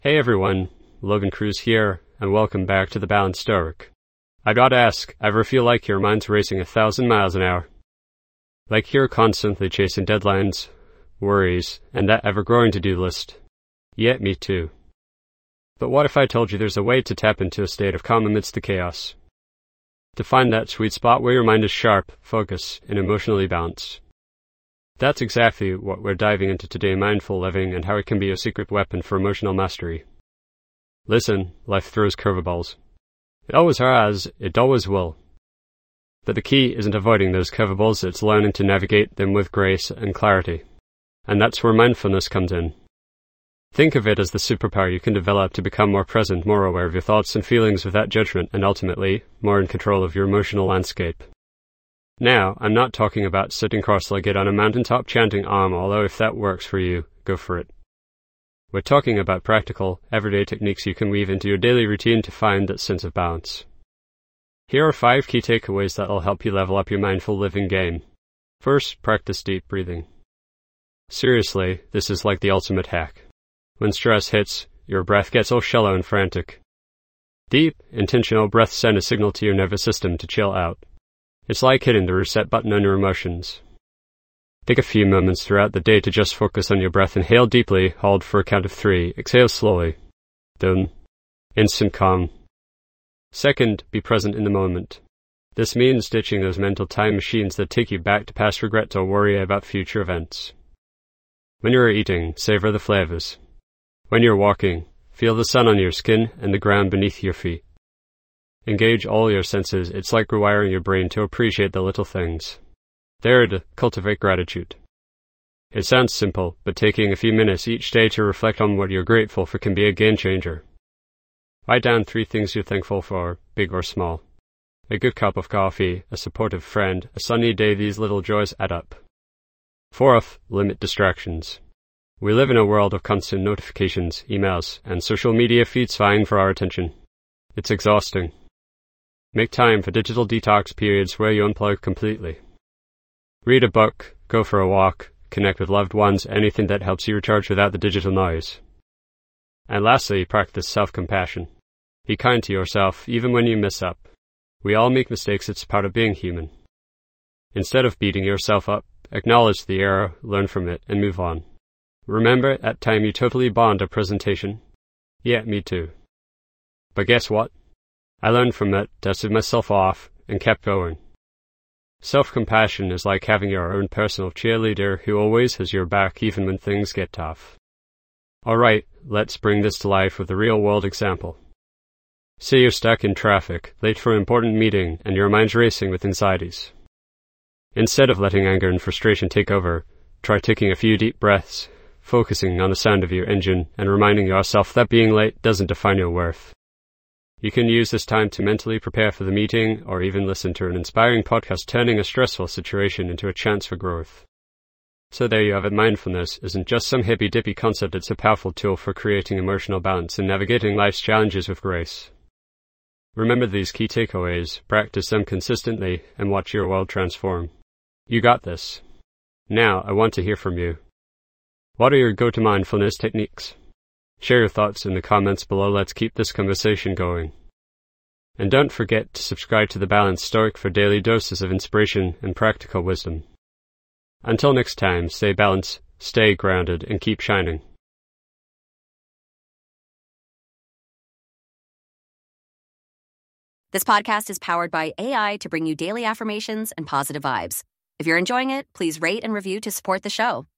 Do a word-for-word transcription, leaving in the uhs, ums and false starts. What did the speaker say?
Hey everyone, Logan Cruz here, and welcome back to The Balanced Stoic. I gotta ask, ever feel like your mind's racing a thousand miles an hour? Like you're constantly chasing deadlines, worries, and that ever-growing to-do list? Yeah, me too. But what if I told you there's a way to tap into a state of calm amidst the chaos? To find that sweet spot where your mind is sharp, focused, and emotionally balanced. That's exactly what we're diving into today, mindful living and how it can be a secret weapon for emotional mastery. Listen, life throws curveballs. It always has, it always will. But the key isn't avoiding those curveballs, it's learning to navigate them with grace and clarity. And that's where mindfulness comes in. Think of it as the superpower you can develop to become more present, more aware of your thoughts and feelings without judgment, and ultimately, more in control of your emotional landscape. Now, I'm not talking about sitting cross-legged on a mountaintop chanting Om, although if that works for you, go for it. We're talking about practical, everyday techniques you can weave into your daily routine to find that sense of balance. Here are five key takeaways that'll help you level up your mindful living game. First, practice deep breathing. Seriously, this is like the ultimate hack. When stress hits, your breath gets all shallow and frantic. Deep, intentional breaths send a signal to your nervous system to chill out. It's like hitting the reset button on your emotions. Take a few moments throughout the day to just focus on your breath. Inhale deeply, hold for a count of three, exhale slowly. Done. Instant calm. Second, be present in the moment. This means ditching those mental time machines that take you back to past regrets or worry about future events. When you're eating, savor the flavors. When you're walking, feel the sun on your skin and the ground beneath your feet. Engage all your senses. It's like rewiring your brain to appreciate the little things. Third, cultivate gratitude. It sounds simple, but taking a few minutes each day to reflect on what you're grateful for can be a game changer. Write down three things you're thankful for, big or small. A good cup of coffee, a supportive friend, a sunny day. These little joys add up. Fourth, limit distractions. We live in a world of constant notifications, emails, and social media feeds vying for our attention. It's exhausting. Make time for digital detox periods where you unplug completely. Read a book, go for a walk, connect with loved ones, anything that helps you recharge without the digital noise. And lastly, practice self-compassion. Be kind to yourself, even when you mess up. We all make mistakes, it's part of being human. Instead of beating yourself up, acknowledge the error, learn from it, and move on. Remember, at time you totally bombed a presentation? Yeah, me too. But guess what? I learned from it, dusted myself off, and kept going. Self-compassion is like having your own personal cheerleader who always has your back even when things get tough. Alright, let's bring this to life with a real-world example. Say you're stuck in traffic, late for an important meeting, and your mind's racing with anxieties. Instead of letting anger and frustration take over, try taking a few deep breaths, focusing on the sound of your engine, and reminding yourself that being late doesn't define your worth. You can use this time to mentally prepare for the meeting or even listen to an inspiring podcast, turning a stressful situation into a chance for growth. So there you have it. Mindfulness isn't just some hippy-dippy concept, it's a powerful tool for creating emotional balance and navigating life's challenges with grace. Remember these key takeaways, practice them consistently, and watch your world transform. You got this. Now, I want to hear from you. What are your go-to mindfulness techniques? Share your thoughts in the comments below. Let's keep this conversation going. And don't forget to subscribe to The Balanced Stoic for daily doses of inspiration and practical wisdom. Until next time, stay balanced, stay grounded, and keep shining. This podcast is powered by A I to bring you daily affirmations and positive vibes. If you're enjoying it, please rate and review to support the show.